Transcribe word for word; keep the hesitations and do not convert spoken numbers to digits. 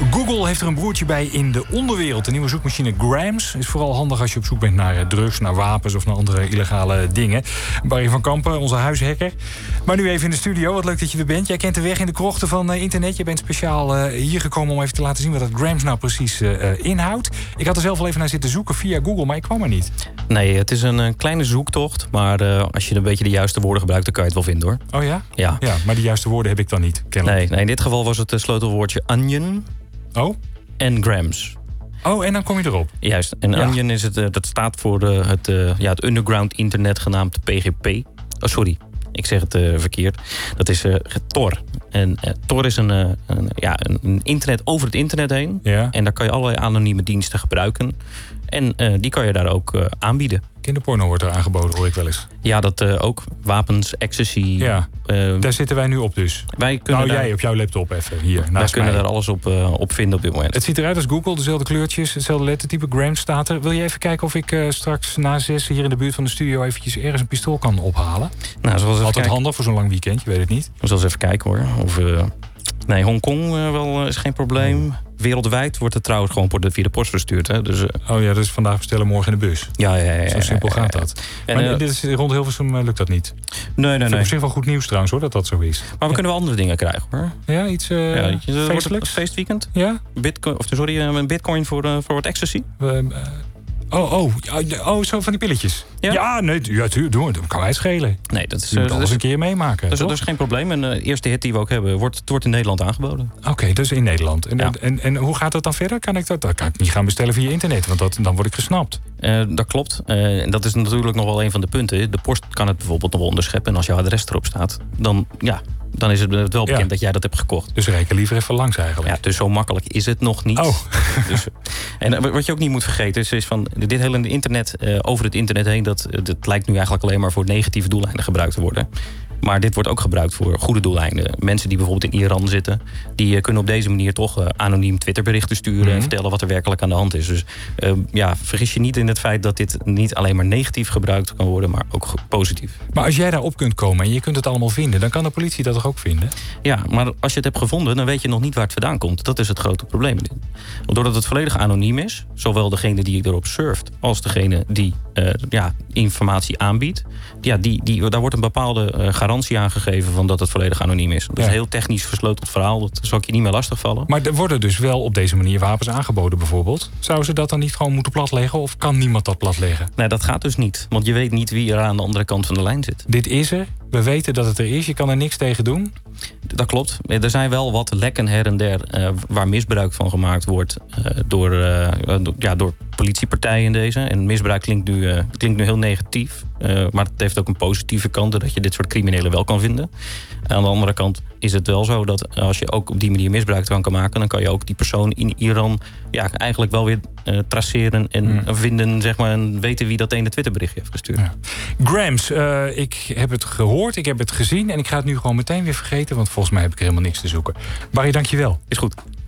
Google heeft er een broertje bij in de onderwereld. De nieuwe zoekmachine Grams is vooral handig als je op zoek bent naar drugs, naar wapens of naar andere illegale dingen. Barry van Kampen, onze huishacker. Maar nu even in de studio. Wat leuk dat je er bent. Jij kent de weg in de krochten van uh, internet. Je bent speciaal uh, hier gekomen om even te laten zien wat dat Grams nou precies uh, inhoudt. Ik had er zelf al even naar zitten zoeken via Google, maar ik kwam er niet. Nee, het is een, een kleine zoektocht. Maar uh, als je een beetje de juiste woorden gebruikt, dan kan je het wel vinden, hoor. Oh ja? Ja. Ja, maar die juiste woorden heb ik dan niet, kennelijk. Nee, nee, in dit geval was het uh, sleutelwoordje onion. Oh? En grams. Oh, en dan kom je erop. Juist. En ja. Onion is het, uh, dat staat voor uh, het, uh, ja, het underground internet genaamd P G P. Oh, sorry. Ik zeg het uh, verkeerd. Dat is uh, Tor. En uh, Tor is een, uh, een, ja, een internet over het internet heen. Ja. En daar kan je allerlei anonieme diensten gebruiken. En uh, die kan je daar ook uh, aanbieden. Kinderporno wordt er aangeboden, hoor ik wel eens. Ja, dat uh, ook. Wapens, ecstasy. Ja, uh, daar zitten wij nu op dus. Wij kunnen nou, daar, jij op jouw laptop even hier naast Wij kunnen mij. daar alles op, uh, op vinden op dit moment. Het ziet eruit als Google, dezelfde kleurtjes, hetzelfde lettertype. Grams staat er. Wil je even kijken of ik uh, straks na zes hier in de buurt van de studio eventjes ergens een pistool kan ophalen? Nou, zoals Altijd kijken. handig voor zo'n lang weekend, je weet het niet. We zullen eens even kijken, hoor. Of, uh, nee, Hongkong uh, wel uh, is geen probleem. Oh. Wereldwijd wordt het trouwens gewoon via de post verstuurd. Hè? Dus, uh... Oh ja, dat is vandaag bestellen, morgen in de bus. Ja, ja, ja. Zo simpel gaat dat. En, maar uh, dit is, rond Hilversum uh, lukt dat niet. Nee, nee, nee. Op zich wel goed nieuws trouwens, hoor, dat dat zo is. Maar we ja. kunnen wel andere dingen krijgen, hoor. Ja, iets uh, ja, feestelijks? Feestweekend. Ja? Bitcoin, of sorry, een bitcoin voor, uh, voor wat ecstasy. Uh, uh, Oh, oh, oh, zo van die pilletjes. Ja, ja nee, ja, tuurlijk, doen we. Dat kan mij schelen. Nee, dat is, je moet uh, alles is, een keer meemaken. Dat is, dat is geen probleem. En de uh, eerste hit die we ook hebben, wordt, het wordt in Nederland aangeboden. Oké, okay, dus in Nederland. En, ja. en, en hoe gaat dat dan verder? Kan ik dat? Dat kan ik niet gaan bestellen via internet, want dat, dan word ik gesnapt. Uh, dat klopt. Uh, en dat is natuurlijk nog wel een van de punten. De post kan het bijvoorbeeld nog wel onderscheppen. En als jouw adres erop staat, dan ja. Dan is het wel bekend ja. dat jij dat hebt gekocht. Dus reken liever even langs eigenlijk. Ja, dus zo makkelijk is het nog niet. Oh. Dus, en wat je ook niet moet vergeten is, is van dit hele internet, uh, over het internet heen, dat, dat lijkt nu eigenlijk alleen maar voor negatieve doeleinden gebruikt te worden. Maar dit wordt ook gebruikt voor goede doeleinden. Mensen die bijvoorbeeld in Iran zitten, die uh, kunnen op deze manier toch uh, anoniem Twitterberichten sturen mm-hmm. en vertellen wat er werkelijk aan de hand is. Dus uh, ja, vergis je niet in het feit dat dit niet alleen maar negatief gebruikt kan worden, maar ook positief. Maar als jij daarop kunt komen en je kunt het allemaal vinden, dan kan de politie dat toch ook vinden? Ja, maar als je het hebt gevonden, dan weet je nog niet waar het vandaan komt. Dat is het grote probleem. Doordat het volledig anoniem is, zowel degene die erop surft als degene die uh, ja, informatie aanbiedt, ja, die, die, daar wordt een bepaalde uh, garantie aangegeven van dat het volledig anoniem is. Dat is ja. een heel technisch versleuteld verhaal. Dat zal ik je niet meer lastigvallen. Maar er worden dus wel op deze manier wapens aangeboden bijvoorbeeld. Zouden ze dat dan niet gewoon moeten platleggen? Of kan niemand dat platleggen? Nee, dat gaat dus niet. Want je weet niet wie er aan de andere kant van de lijn zit. Dit is er. We weten dat het er is. Je kan er niks tegen doen. Dat klopt. Er zijn wel wat lekken her en der uh, waar misbruik van gemaakt wordt uh, door, uh, do, ja, door politiepartijen in deze. En misbruik klinkt nu, uh, klinkt nu heel negatief. Uh, maar het heeft ook een positieve kant, dat je dit soort criminelen wel kan vinden. Aan de andere kant is het wel zo dat als je ook op die manier misbruik van kan maken, dan kan je ook die persoon in Iran ja, eigenlijk wel weer uh, traceren en mm. vinden, zeg maar, en weten wie dat ene Twitterberichtje heeft gestuurd. Ja. Grams, uh, ik heb het gehoord, ik heb het gezien en ik ga het nu gewoon meteen weer vergeten, want volgens mij heb ik er helemaal niks te zoeken. Barry, dank je wel. Is goed.